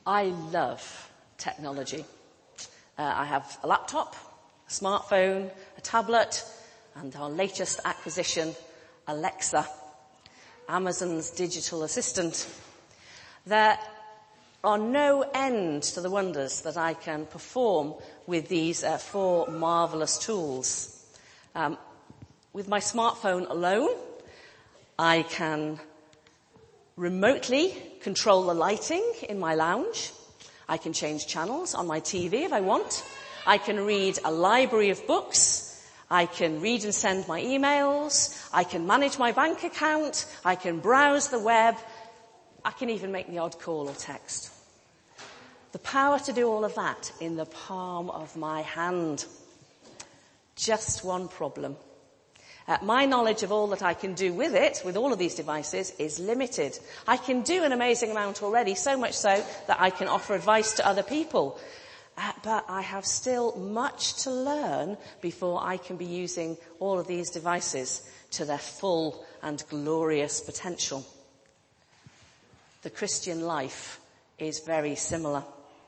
I love technology. I have a laptop, a smartphone, a tablet, and our latest acquisition, Alexa, Amazon's digital assistant. There are no end to the wonders that I can perform with these 4 marvellous tools. With my smartphone alone, I can remotely control the lighting in my lounge. I can change channels on my TV if I want. I can read a library of books. I can read and send my emails. I can manage my bank account. I can browse the web. I can even make the odd call or text. The power to do all of that in the palm of my hand. Just one problem. My knowledge of all that I can do with it, with all of these devices, is limited. I can do an amazing amount already, so much so that I can offer advice to other people. But I have still much to learn before I can be using all of these devices to their full and glorious potential. The Christian life is very similar.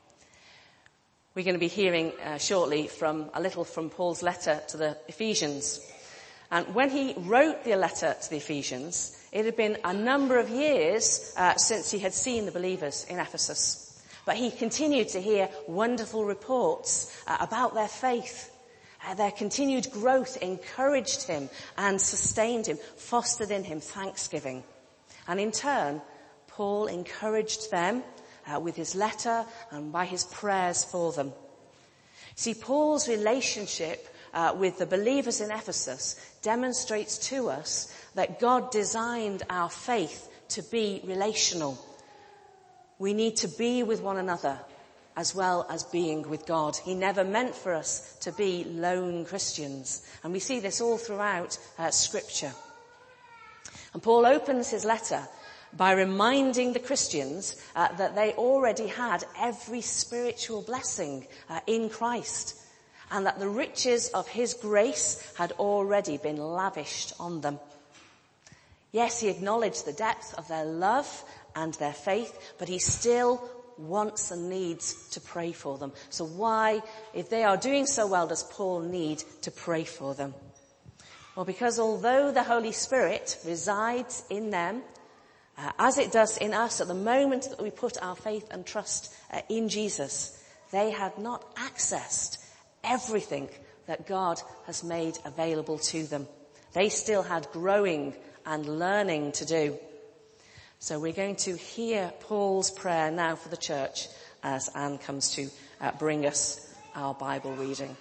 We're going to be hearing shortly from Paul's letter to the Ephesians. And when he wrote the letter to the Ephesians, it had been a number of years since he had seen the believers in Ephesus. But he continued to hear wonderful reports about their faith. Their continued growth encouraged him and sustained him, fostered in him thanksgiving. And in turn, Paul encouraged them with his letter and by his prayers for them. See, Paul's relationship with the believers in Ephesus demonstrates to us that God designed our faith to be relational. We need to be with one another as well as being with God. He never meant for us to be lone Christians. And we see this all throughout Scripture. And Paul opens his letter by reminding the Christians that they already had every spiritual blessing in Christ, and that the riches of his grace had already been lavished on them. Yes, he acknowledged the depth of their love and their faith, but he still wants and needs to pray for them. So why, if they are doing so well, does Paul need to pray for them? Well, because although the Holy Spirit resides in them, as it does in us at the moment that we put our faith and trust in Jesus, they had not accessed everything that God has made available to them. They still had growing and learning to do. So we're going to hear Paul's prayer now for the church as Anne comes to bring us our Bible reading.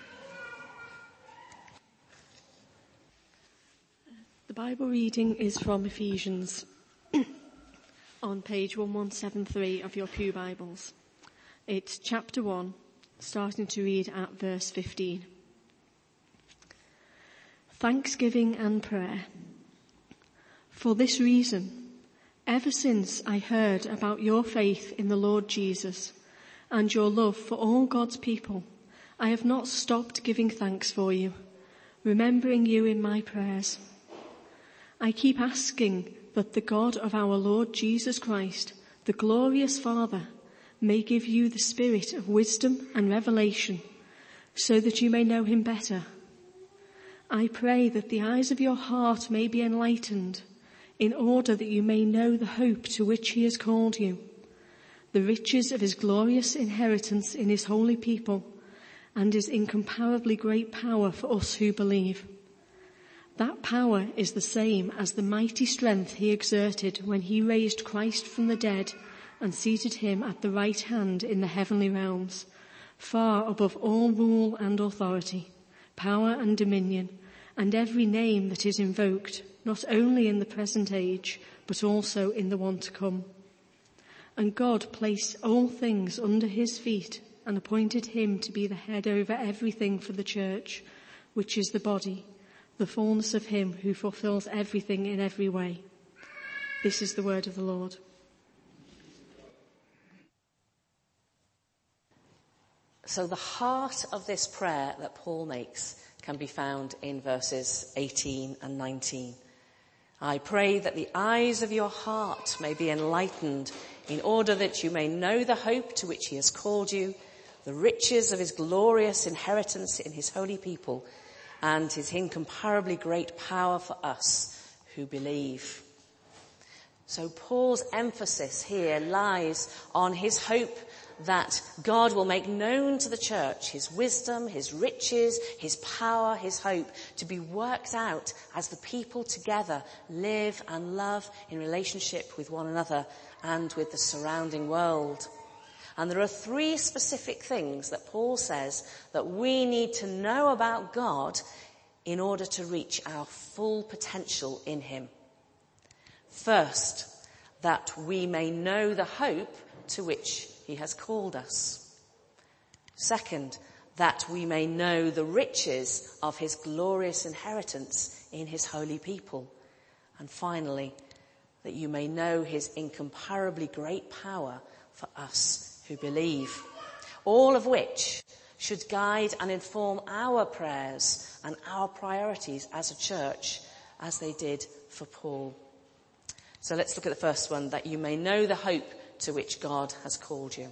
The Bible reading is from Ephesians on page 1173 of your Pew Bibles. It's chapter 1, starting to read at verse 15. Thanksgiving and prayer. For this reason, ever since I heard about your faith in the Lord Jesus and your love for all God's people, I have not stopped giving thanks for you, remembering you in my prayers. I keep asking that the God of our Lord Jesus Christ, the glorious Father, may give you the spirit of wisdom and revelation, so that you may know him better. I pray that the eyes of your heart may be enlightened, in order that you may know the hope to which he has called you, the riches of his glorious inheritance in his holy people, and his incomparably great power for us who believe. That power is the same as the mighty strength he exerted when he raised Christ from the dead and seated him at the right hand in the heavenly realms, far above all rule and authority, power and dominion, and every name that is invoked, not only in the present age, but also in the one to come. And God placed all things under his feet and appointed him to be the head over everything for the church, which is the body, the fullness of him who fulfills everything in every way. This is the word of the Lord. So the heart of this prayer that Paul makes can be found in verses 18 and 19. I pray that the eyes of your heart may be enlightened in order that you may know the hope to which he has called you, the riches of his glorious inheritance in his holy people, and his incomparably great power for us who believe. So Paul's emphasis here lies on his hope that God will make known to the church his wisdom, his riches, his power, his hope to be worked out as the people together live and love in relationship with one another and with the surrounding world. And there are 3 specific things that Paul says that we need to know about God in order to reach our full potential in him. First, that we may know the hope to which he has called us. Second, that we may know the riches of his glorious inheritance in his holy people. And finally, that you may know his incomparably great power for us who believe. All of which should guide and inform our prayers and our priorities as a church, as they did for Paul. So let's look at the first one, that you may know the hope to which God has called you.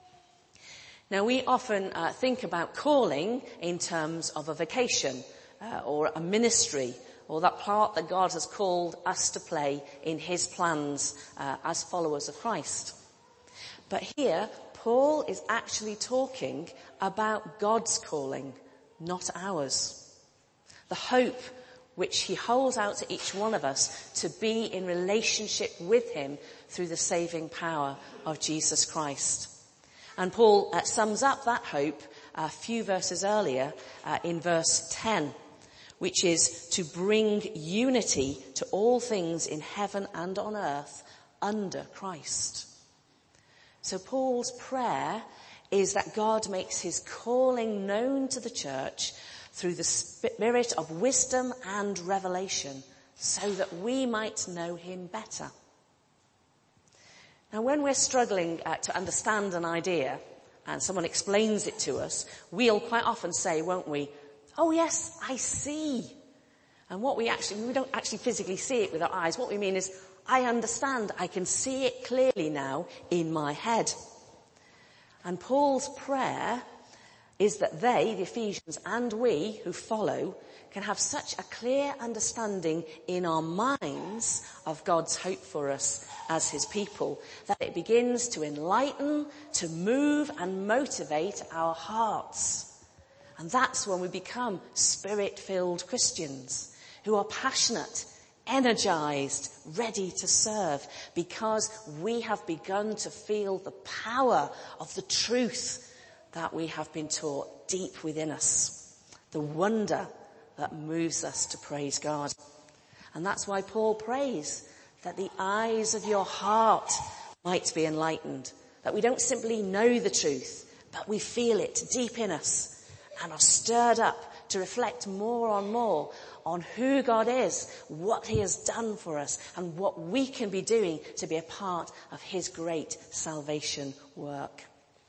Now, we often think about calling in terms of a vocation or a ministry, or that part that God has called us to play in his plans as followers of Christ. But here, Paul is actually talking about God's calling, not ours. The hope which he holds out to each one of us to be in relationship with him through the saving power of Jesus Christ. And Paul sums up that hope a few verses earlier in verse 10, which is to bring unity to all things in heaven and on earth under Christ. So Paul's prayer is that God makes his calling known to the church through the spirit of wisdom and revelation, so that we might know him better. Now, when we're struggling to understand an idea and someone explains it to us, we'll quite often say, won't we, "Oh yes, I see." And we don't actually physically see it with our eyes. What we mean is, I understand, I can see it clearly now in my head. And Paul's prayer is that they, the Ephesians, and we who follow, can have such a clear understanding in our minds of God's hope for us as his people, that it begins to enlighten, to move and motivate our hearts. And that's when we become spirit-filled Christians who are passionate, energized, ready to serve, because we have begun to feel the power of the truth that we have been taught deep within us, the wonder that moves us to praise God. And that's why Paul prays that the eyes of your heart might be enlightened, that we don't simply know the truth, but we feel it deep in us and are stirred up to reflect more and more on who God is, what he has done for us, and what we can be doing to be a part of his great salvation work.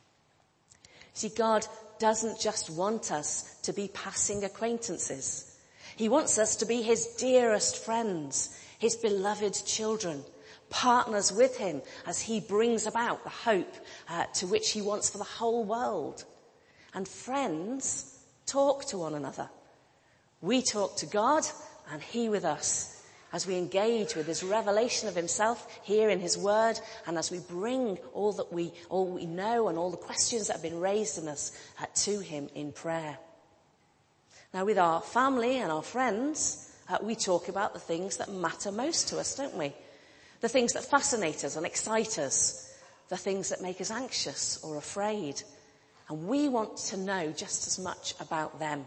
See, God doesn't just want us to be passing acquaintances. He wants us to be his dearest friends, his beloved children, partners with him as he brings about the hope to which he wants for the whole world. And friends talk to one another. We talk to God and he with us as we engage with his revelation of himself here in his word, and as we bring all we know and all the questions that have been raised in us to him in prayer. Now, with our family and our friends, we talk about the things that matter most to us, don't we? The things that fascinate us and excite us, the things that make us anxious or afraid. And we want to know just as much about them.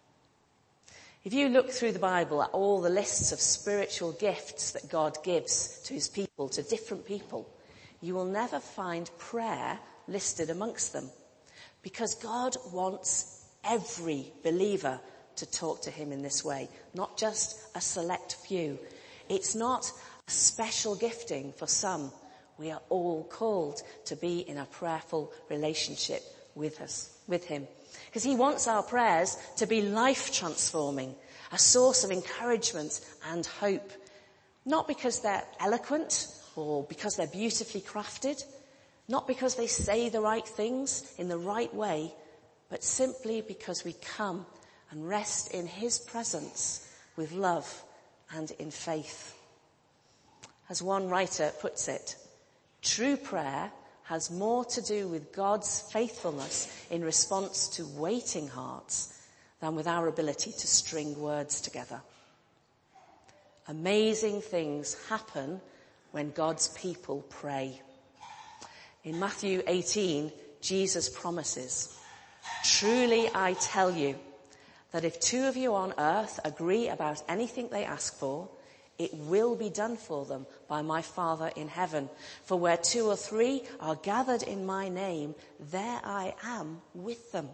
If you look through the Bible at all the lists of spiritual gifts that God gives to his people, to different people, you will never find prayer listed amongst them, because God wants every believer to talk to him in this way, not just a select few. It's not a special gifting for some. We are all called to be in a prayerful relationship with him. Because he wants our prayers to be life-transforming, a source of encouragement and hope. Not because they're eloquent or because they're beautifully crafted, not because they say the right things in the right way, but simply because we come and rest in his presence with love and in faith. As one writer puts it, true prayer has more to do with God's faithfulness in response to waiting hearts than with our ability to string words together. Amazing things happen when God's people pray. In Matthew 18, Jesus promises, "Truly I tell you that if 2 of you on earth agree about anything they ask for, it will be done for them by my Father in heaven. For where 2 or 3 are gathered in my name, there I am with them."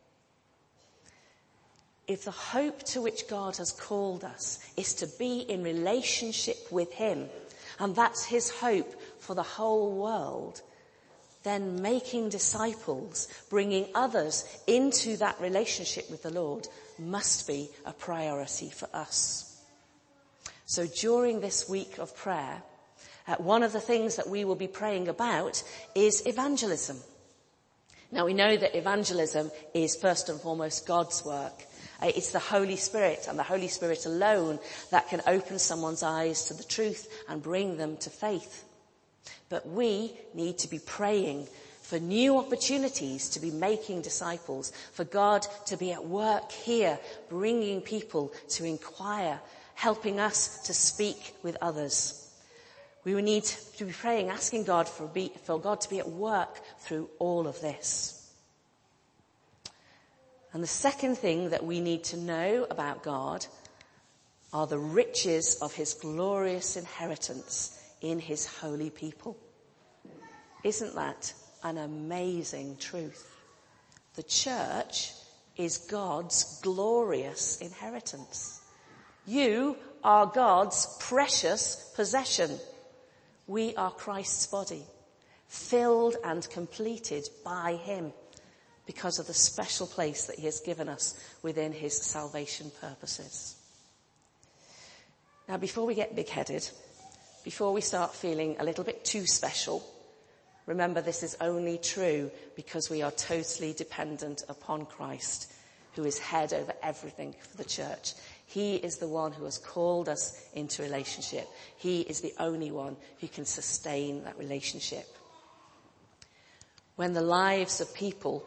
If the hope to which God has called us is to be in relationship with him, and that's his hope for the whole world, then making disciples, bringing others into that relationship with the Lord, must be a priority for us. So during this week of prayer, one of the things that we will be praying about is evangelism. Now we know that evangelism is first and foremost God's work. It's the Holy Spirit and the Holy Spirit alone that can open someone's eyes to the truth and bring them to faith. But we need to be praying for new opportunities to be making disciples, for God to be at work here, bringing people to inquire, helping us to speak with others. We will need to be praying, asking God for God to be at work through all of this. And the second thing that we need to know about God are the riches of his glorious inheritance in his holy people. Isn't that an amazing truth? The church is God's glorious inheritance. You are God's precious possession. We are Christ's body, filled and completed by him because of the special place that he has given us within his salvation purposes. Now, before we get big-headed, before we start feeling a little bit too special, remember this is only true because we are totally dependent upon Christ, who is head over everything for the church. He is the one who has called us into relationship. He is the only one who can sustain that relationship. When the lives of people,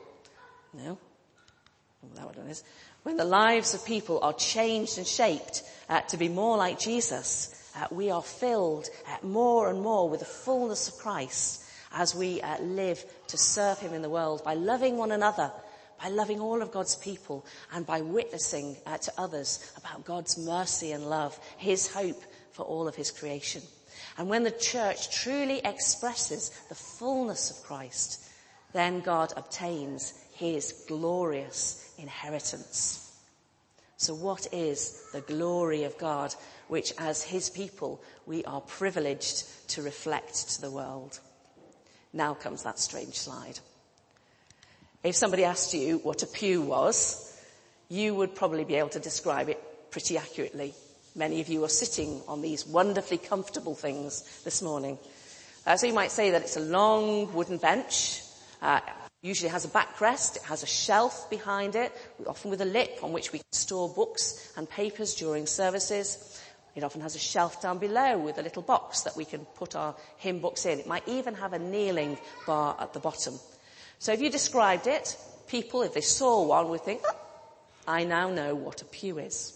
when the lives of people are changed and shaped to be more like Jesus, we are filled more and more with the fullness of Christ as we live to serve him in the world by loving one another, by loving all of God's people, and by witnessing to others about God's mercy and love, his hope for all of his creation. And when the church truly expresses the fullness of Christ, then God obtains his glorious inheritance. So what is the glory of God, which as his people we are privileged to reflect to the world? Now comes that strange slide. If somebody asked you what a pew was, you would probably be able to describe it pretty accurately. Many of you are sitting on these wonderfully comfortable things this morning. So you might say that it's a long wooden bench. Usually has a backrest. It has a shelf behind it, often with a lip on which we can store books and papers during services. It often has a shelf down below with a little box that we can put our hymn books in. It might even have a kneeling bar at the bottom. So if you described it, people, if they saw one, would think, I now know what a pew is.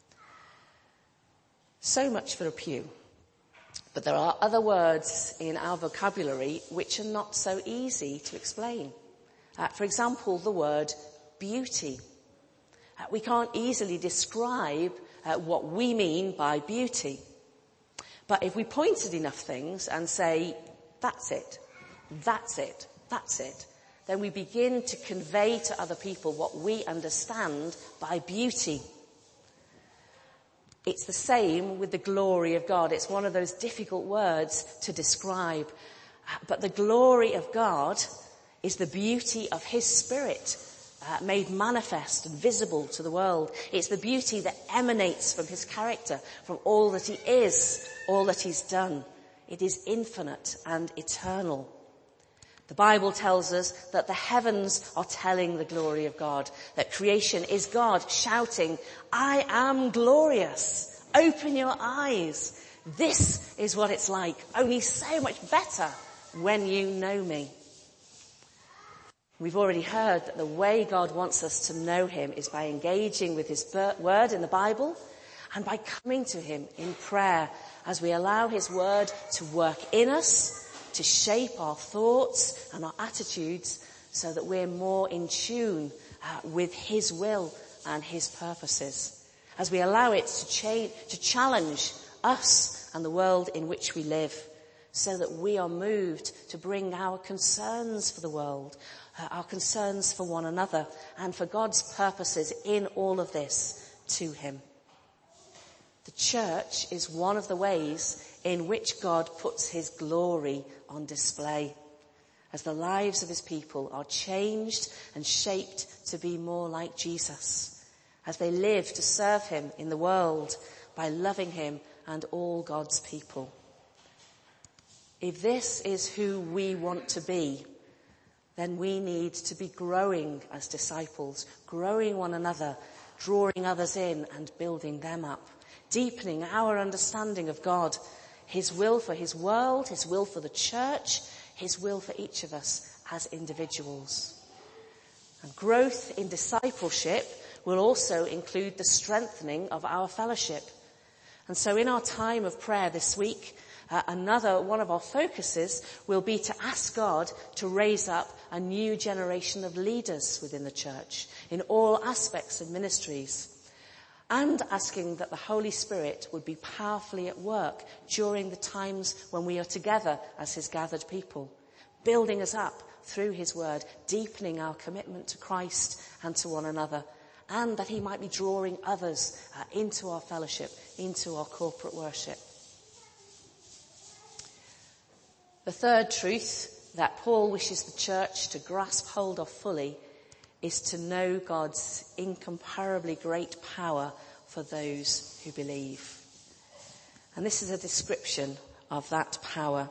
So much for a pew. But there are other words in our vocabulary which are not so easy to explain. For example, the word beauty. We can't easily describe what we mean by beauty. But if we point at enough things and say, that's it, that's it, that's it, then we begin to convey to other people what we understand by beauty. It's the same with the glory of God. It's one of those difficult words to describe. But the glory of God is the beauty of his Spirit, made manifest and visible to the world. It's the beauty that emanates from his character, from all that he is, all that he's done. It is infinite and eternal. The Bible tells us that the heavens are telling the glory of God, that creation is God shouting, "I am glorious. Open your eyes. This is what it's like, only so much better when you know me." We've already heard that the way God wants us to know him is by engaging with his word in the Bible and by coming to him in prayer as we allow his word to work in us, to shape our thoughts and our attitudes so that we're more in tune with his will and his purposes. As we allow it to challenge us and the world in which we live, so that we are moved to bring our concerns for the world, our concerns for one another, and for God's purposes in all of this to him. The church is one of the ways in which God puts his glory on display, as the lives of his people are changed and shaped to be more like Jesus, as they live to serve him in the world by loving him and all God's people. If this is who we want to be, then we need to be growing as disciples, growing one another, drawing others in and building them up, deepening our understanding of God, his will for his world, his will for the church, his will for each of us as individuals. And growth in discipleship will also include the strengthening of our fellowship. And so in our time of prayer this week, another one of our focuses will be to ask God to raise up a new generation of leaders within the church in all aspects of ministries, and asking that the Holy Spirit would be powerfully at work during the times when we are together as his gathered people, building us up through his word, deepening our commitment to Christ and to one another, and that he might be drawing others into our fellowship, into our corporate worship. The third truth that Paul wishes the church to grasp hold of fully is to know God's incomparably great power for those who believe. And this is a description of that power.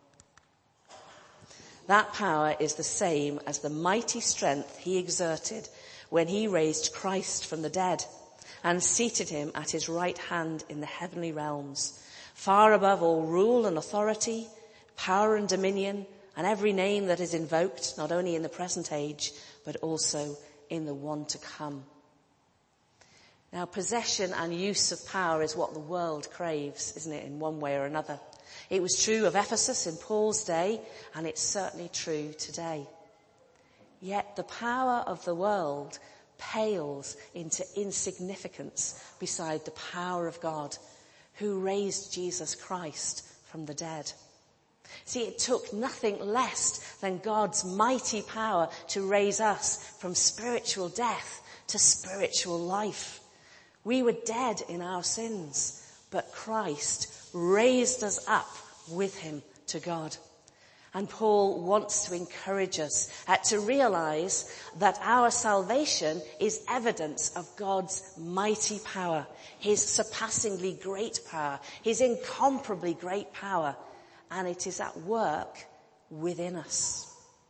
That power is the same as the mighty strength he exerted when he raised Christ from the dead and seated him at his right hand in the heavenly realms, far above all rule and authority, power and dominion, and every name that is invoked, not only in the present age, but also in the one to come. Now, possession and use of power is what the world craves, isn't it, in one way or another? It was true of Ephesus in Paul's day, and it's certainly true today. Yet the power of the world pales into insignificance beside the power of God, who raised Jesus Christ from the dead. See, it took nothing less than God's mighty power to raise us from spiritual death to spiritual life. We were dead in our sins, but Christ raised us up with him to God. And Paul wants to encourage us to realize that our salvation is evidence of God's mighty power, his surpassingly great power, his incomparably great power, and it is at work within us.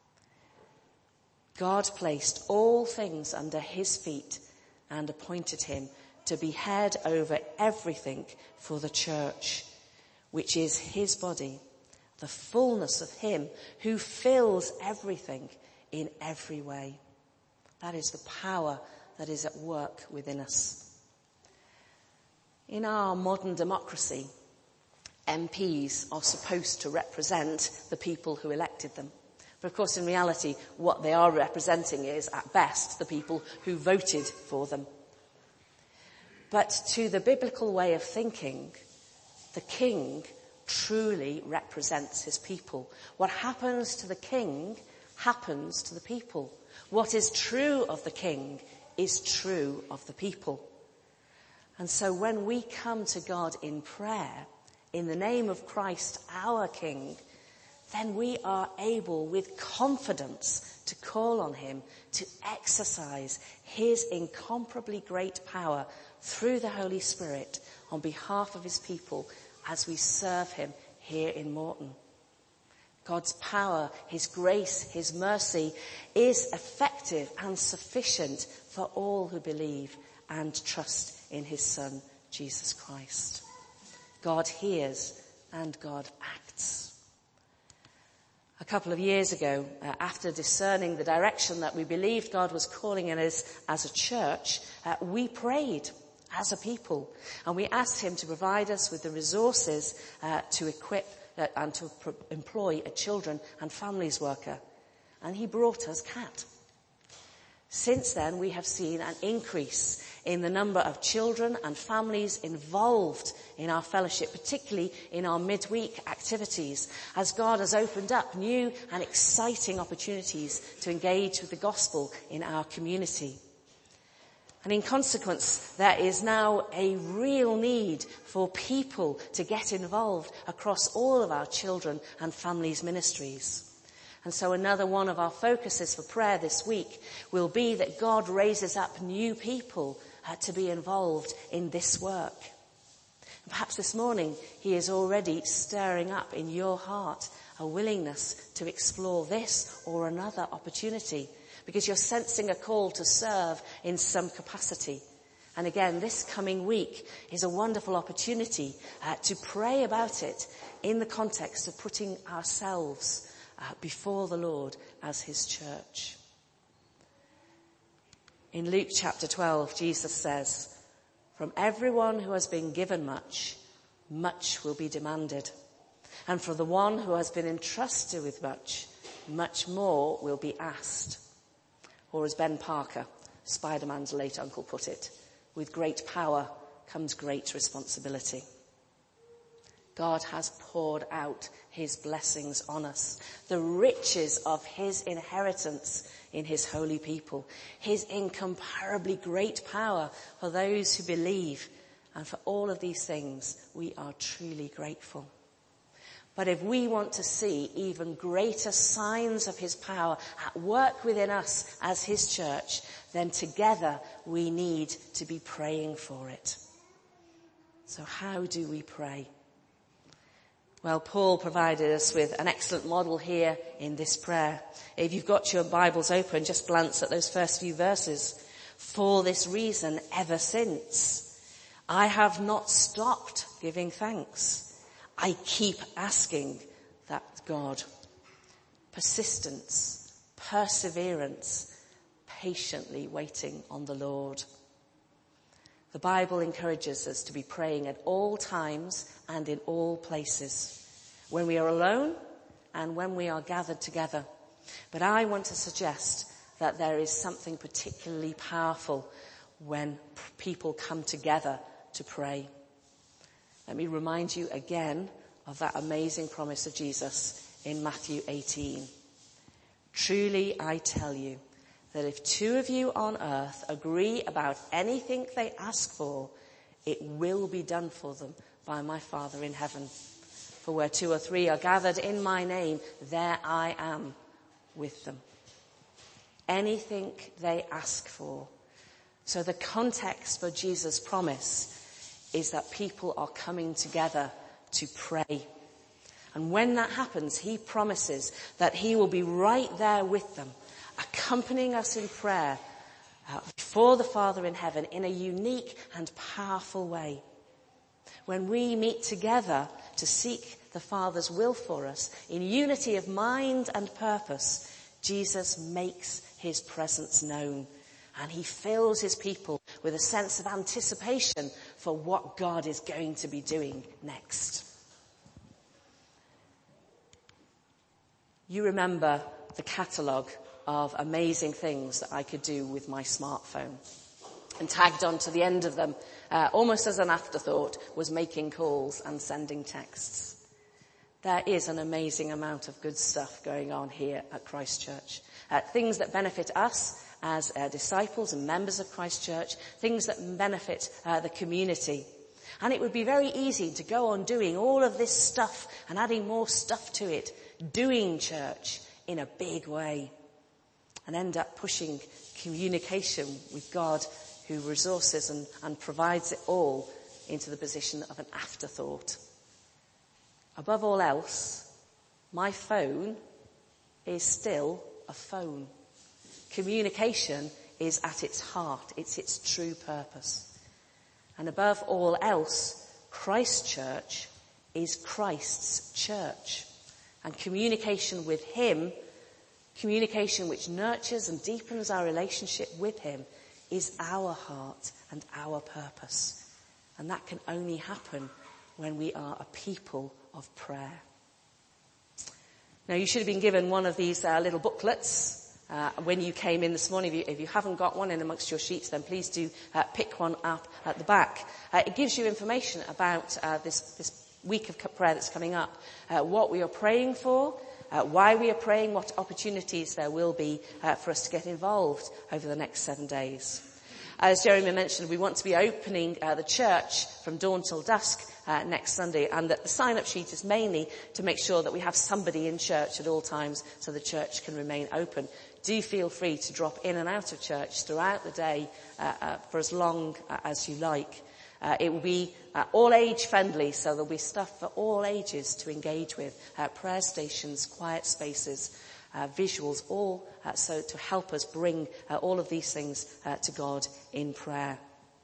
God placed all things under his feet and appointed him to be head over everything for the church, which is his body, the fullness of him who fills everything in every way. That is the power that is at work within us. In our modern democracy, MPs are supposed to represent the people who elected them. But of course, in reality, what they are representing is, at best, the people who voted for them. But to the biblical way of thinking, the king truly represents his people. What happens to the king happens to the people. What is true of the king is true of the people. And so when we come to God in prayer, in the name of Christ, our King, then we are able with confidence to call on him to exercise his incomparably great power through the Holy Spirit on behalf of his people as we serve him here in Morton. God's power, his grace, his mercy is effective and sufficient for all who believe and trust in his Son, Jesus Christ. God hears and God acts. A couple of years ago, after discerning the direction that we believed God was calling in us as a church, we prayed as a people, and we asked him to provide us with the resources to equip and to employ a children and families worker. And he brought us Kat. Since then, we have seen an increase in the number of children and families involved in our fellowship, particularly in our midweek activities, as God has opened up new and exciting opportunities to engage with the gospel in our community. And in consequence, there is now a real need for people to get involved across all of our children and families ministries. And so another one of our focuses for prayer this week will be that God raises up new people to be involved in this work. And perhaps this morning he is already stirring up in your heart a willingness to explore this or another opportunity, because you're sensing a call to serve in some capacity. And again, this coming week is a wonderful opportunity to pray about it in the context of putting ourselves before the Lord as his church. In Luke chapter 12, Jesus says, "From everyone who has been given much, much will be demanded. And for the one who has been entrusted with much, much more will be asked." Or as Ben Parker, Spider-Man's late uncle, put it, "With great power comes great responsibility." God has poured out his blessings on us, the riches of his inheritance in his holy people, his incomparably great power for those who believe. And for all of these things, we are truly grateful. But if we want to see even greater signs of his power at work within us as his church, then together we need to be praying for it. So how do we pray? Well, Paul provided us with an excellent model here in this prayer. If you've got your Bibles open, just glance at those first few verses. "For this reason, ever since, I have not stopped giving thanks. I keep asking that God." Persistence, perseverance, patiently waiting on the Lord. The Bible encourages us to be praying at all times and in all places, when we are alone and when we are gathered together. But I want to suggest that there is something particularly powerful when people come together to pray. Let me remind you again of that amazing promise of Jesus in Matthew 18. "Truly I tell you, that if two of you on earth agree about anything they ask for, it will be done for them by my Father in heaven. For where 2 or 3 are gathered in my name, there I am with them." Anything they ask for. So the context for Jesus' promise is that people are coming together to pray. And when that happens, he promises that he will be right there with them, accompanying us in prayer before the Father in heaven in a unique and powerful way. When we meet together to seek the Father's will for us in unity of mind and purpose, Jesus makes his presence known, and he fills his people with a sense of anticipation for what God is going to be doing next. You remember the catalogue of amazing things that I could do with my smartphone. And tagged on to the end of them, almost as an afterthought, was making calls and sending texts. There is an amazing amount of good stuff going on here at Christ Church. Things that benefit us as disciples and members of Christ Church, things that benefit the community. And it would be very easy to go on doing all of this stuff and adding more stuff to it, doing church in a big way, and end up pushing communication with God, who resources and provides it all, into the position of an afterthought. above all else, my phone is still a phone. Communication is at its heart. It's its true purpose. And above all else, Christ Church is Christ's church. And communication with him, communication which nurtures and deepens our relationship with him, is our heart and our purpose. And that can only happen when we are a people of prayer. Now, you should have been given one of these little booklets when you came in this morning. If you haven't got one in amongst your sheets, then please do pick one up at the back. It gives you information about this week of prayer that's coming up, what we are praying for, why we are praying, what opportunities there will be for us to get involved over the next 7 days. As Jeremy mentioned, we want to be opening the church from dawn till dusk next Sunday, and that the sign-up sheet is mainly to make sure that we have somebody in church at all times so the church can remain open. Do feel free to drop in and out of church throughout the day for as long as you like. It will be all age friendly, so there'll be stuff for all ages to engage with. Prayer stations, quiet spaces, visuals, all so to help us bring all of these things to God in prayer.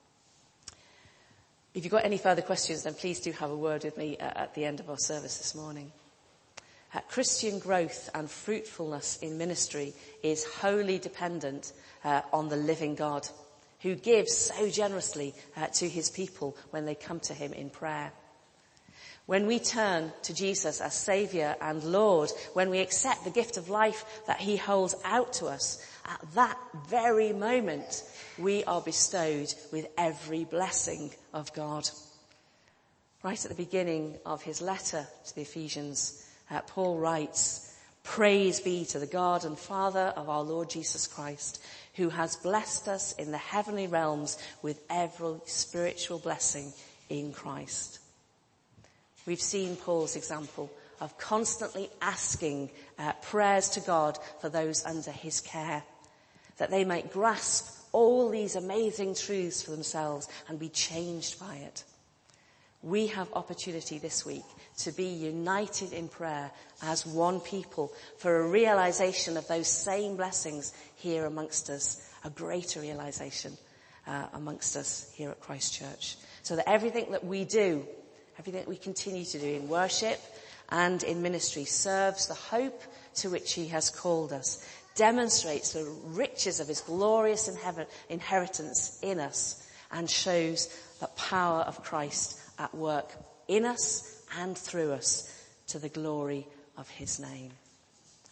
If you've got any further questions, then please do have a word with me at the end of our service this morning. Christian growth and fruitfulness in ministry is wholly dependent on the living God, who gives so generously to his people when they come to him in prayer. When we turn to Jesus as Saviour and Lord, when we accept the gift of life that he holds out to us, at that very moment we are bestowed with every blessing of God. Right at the beginning of his letter to the Ephesians, Paul writes, "Praise be to the God and Father of our Lord Jesus Christ, who has blessed us in the heavenly realms with every spiritual blessing in Christ." We've seen Paul's example of constantly asking prayers to God for those under his care, that they might grasp all these amazing truths for themselves and be changed by it. We have opportunity this week to be united in prayer as one people for a realization of those same blessings here amongst us, a greater realization amongst us here at Christ Church. So that everything that we do, everything that we continue to do in worship and in ministry serves the hope to which he has called us, demonstrates the riches of his glorious inheritance in us, and shows the power of Christ at work in us and through us to the glory of his name.